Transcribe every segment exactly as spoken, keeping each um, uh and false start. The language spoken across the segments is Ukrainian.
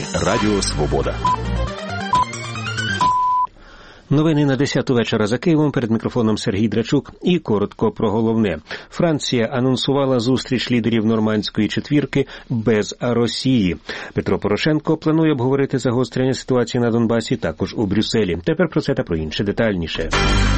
Радіо Свобода. Новини на десяту вечора за Києвом. Перед мікрофоном Сергій Драчук. І коротко про головне. Франція анонсувала зустріч лідерів нормандської четвірки без Росії. Петро Порошенко планує обговорити загострення ситуації на Донбасі також у Брюсселі. Тепер про це та про інше детальніше.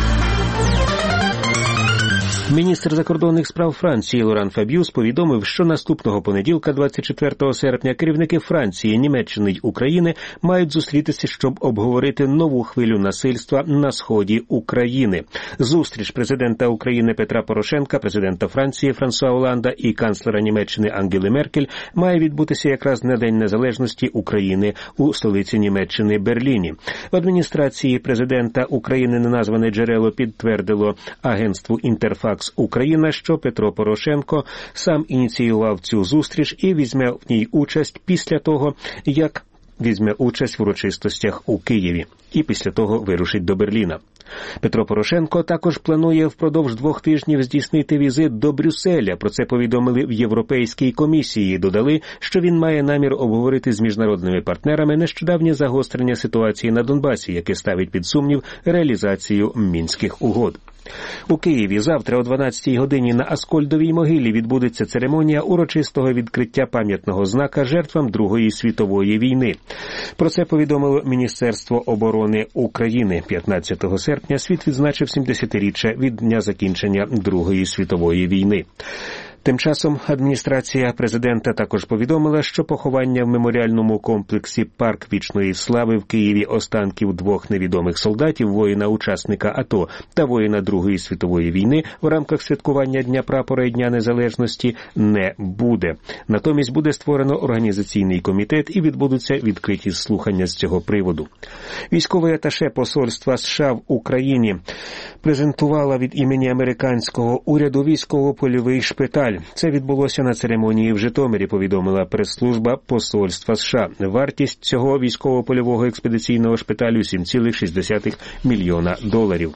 Міністр закордонних справ Франції Лоран Фабіус повідомив, що наступного понеділка, двадцять четвертого серпня, керівники Франції, Німеччини й України мають зустрітися, щоб обговорити нову хвилю насильства на сході України. Зустріч президента України Петра Порошенка, президента Франції Франсуа Оланда і канцлера Німеччини Ангели Меркель має відбутися якраз на День Незалежності України у столиці Німеччини Берліні. В адміністрації президента України неназване джерело підтвердило агентству «Інтерфакс Україна», що Петро Порошенко сам ініціював цю зустріч і візьме в ній участь після того, як візьме участь в урочистостях у Києві. І після того вирушить до Берліна. Петро Порошенко також планує впродовж двох тижнів здійснити візит до Брюсселя. Про це повідомили в Європейській комісії. Додали, що він має намір обговорити з міжнародними партнерами нещодавнє загострення ситуації на Донбасі, яке ставить під сумнів реалізацію Мінських угод. У Києві завтра о дванадцятій годині на Аскольдовій могилі відбудеться церемонія урочистого відкриття пам'ятного знака жертвам Другої світової війни. Про це повідомило Міністерство оборони України. п'ятнадцятого серпня світ відзначив сімдесятиріччя від дня закінчення Другої світової війни. Тим часом адміністрація президента також повідомила, що поховання в меморіальному комплексі «Парк Вічної Слави» в Києві останків двох невідомих солдатів, воїна-учасника АТО та воїна Другої світової війни в рамках святкування Дня прапора і Дня Незалежності не буде. Натомість буде створено організаційний комітет і відбудуться відкриті слухання з цього приводу. Військовий аташе посольства США в Україні презентувала від імені американського уряду військово-польовий шпиталь. Це відбулося на церемонії в Житомирі, повідомила прес-служба посольства США. Вартість цього військово-польового експедиційного шпиталю – сім цілих шість десятих мільйона доларів.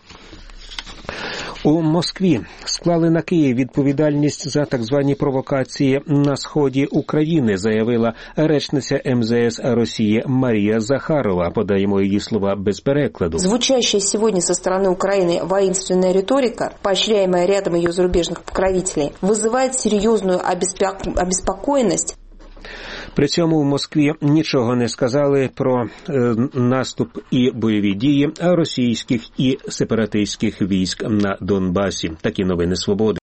У Москві склали на Київ відповідальність за так звані провокації на сході України, заявила речниця ем зе ес Росії Марія Захарова. Подаємо її слова без перекладу. Звучащая сегодня со стороны Украины воинственная риторика, поощряемая рядом ее зарубежных покровителей, вызывает серьезную обеспокоенность. При цьому в Москві нічого не сказали про е, наступ і бойові дії російських і сепаратистських військ на Донбасі. Такі новини «Свободи».